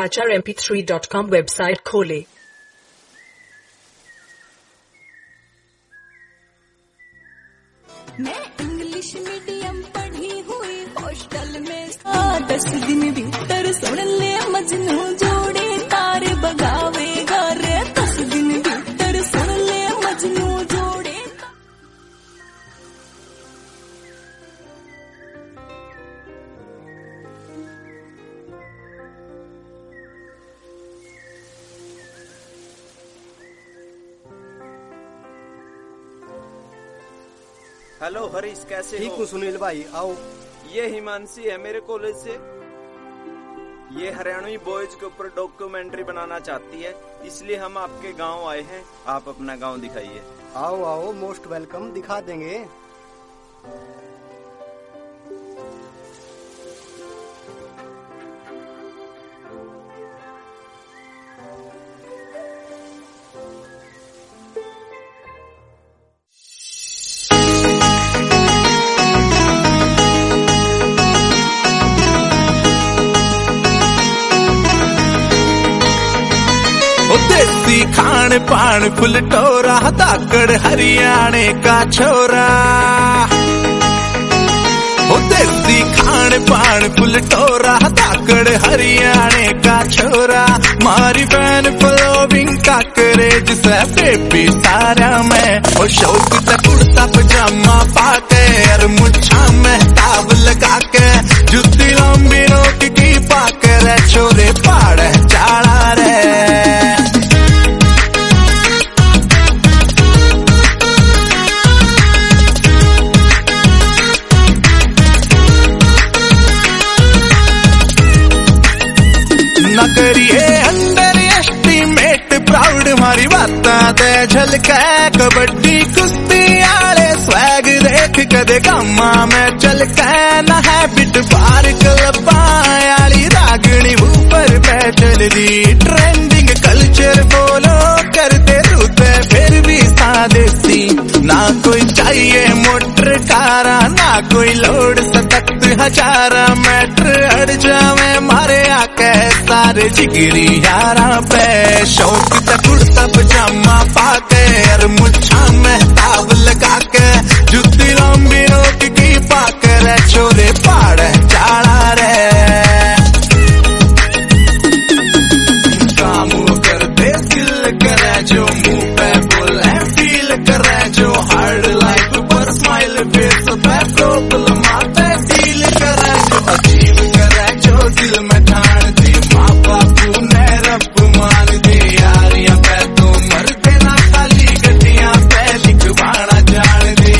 acharmp3.com website खोले। मैं English medium पढ़ी हुई हॉस्टल में 10 दिन भीतर सुन ले मजनू जोड़े तार बगावेगा रे 10 दिन भीतर सुन ले मजनू जोड़े। हेलो हरीश, कैसे हो? ठीक हूँ सुनील भाई, आओ। ये हिमांशी है मेरे कॉलेज से। ये हरियाणवी बॉयज के ऊपर डॉक्यूमेंट्री बनाना चाहती है, इसलिए हम आपके गांव आए हैं। आप अपना गांव दिखाइए। आओ आओ, मोस्ट वेलकम, दिखा देंगे। देसी खान पान फुल टोरा धाकड़ हरियाणे का छोरा। देसी खान पान फुल टोरा धाकड़ हरियाणे का छोरा। मारी बहन फॉलोविंग का करेज से बेबी सारा मैं और शौक से कुर्ता पजामा पाके और मुच्छा में ताव लगा के जुत्ती लंबी नोक की पाके रे छोरे पाड़ चाड़ा रे। न करिए अंडर एस्टीमेट प्राउड मारी बाता ते झलके कबड्डी कुश्ती आले स्वैग देख कदे गामा में चल के न हैबिट बार क्लबायाली रागणी ऊपर पे चल दी। ट्रेंडिंग कल्चर फॉलो करते रूते फिर भी सादेसी। ना कोई चाहिए मोटर कारा, ना कोई लोड सतत हजारा। मैटर अड़ जावे मारे आके सारे जिगरी यारा पे। शौक से कुर्ता पजामा पाके और मुच्छा में ताव लगा के जुत्ती लंबी नोक की पाके रे छोरे पाड़ चाड़ा रे। काम करते दिल करे जो मुंह पे बोले, फील करे जो हार्ड लाइफ पर स्माइल फेस पे प्रॉब्लम आते फील करे जो अजीब करे जो दिल में ठान दी। माँ बापू ने रब मान दी यारियां पे तो मरते ना खाली गड्डियां पे लिखवाना जान दे।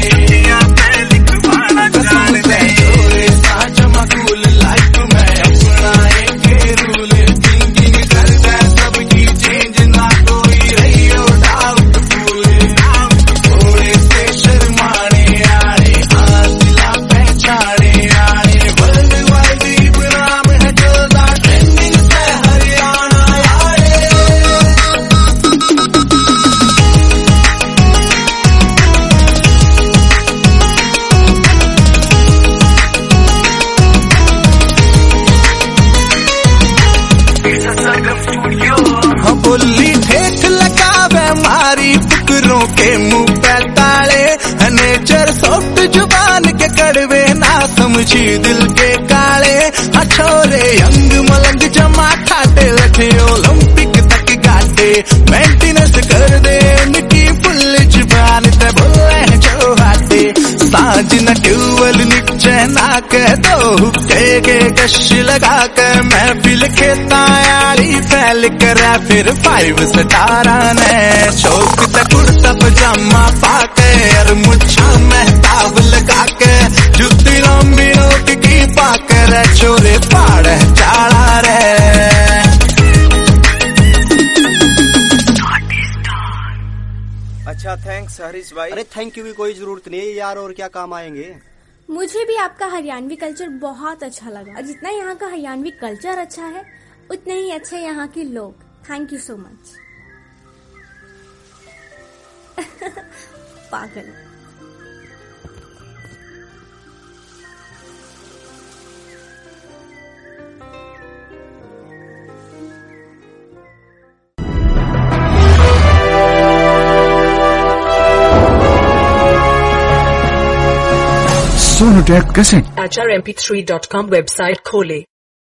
जान दे छोरे साच मकूल लाइफ में अपना एक रूल थिंकिंग करता सबकी चेंज ना कोई रहियो डाउटफुल। थोड़े से शर्माने आने हाँ दिला पहचाने आने वर्ल्ड वाइड नाम है चलता ट्रेंडिंग से हरियाणा आए। हाँ बोली ठेठ लगावे मारी फुकरों के मुंह पे ताले। नेचर सॉफ्ट जुबान के कड़वे ना समझी दिल के काले। हाँ छोरे यंग मलंग जमा खाते रखे ओलंपिक तक गाते। मेंटेनेंस कर दे मिट्टी फुल जुबान ते बोले जो हाथे। सांझ न ट्यूबल नीचे ना कह दो हुक्के के कश लगा कर महफिल खेता यारी फैल करा फिर 5 सितारा ने। शौक से कुर्ता पजामा पाके और मुच्छा में ताव लगा के जुत्ती लंबी नोक की पाके रे छोरे पाड़ चाड़ा रे। अच्छा, थैंक्स हरीश भाई। अरे थैंक यू की कोई जरूरत नहीं है यार, और क्या काम आएंगे। मुझे भी आपका हरियाणवी कल्चर बहुत अच्छा लगा और जितना यहाँ का हरियाणवी कल्चर अच्छा है उतने ही अच्छे यहाँ के लोग। Thank you so much. पागल। सोनोटेक कैसेट HRMP3.com वेबसाइट खोले।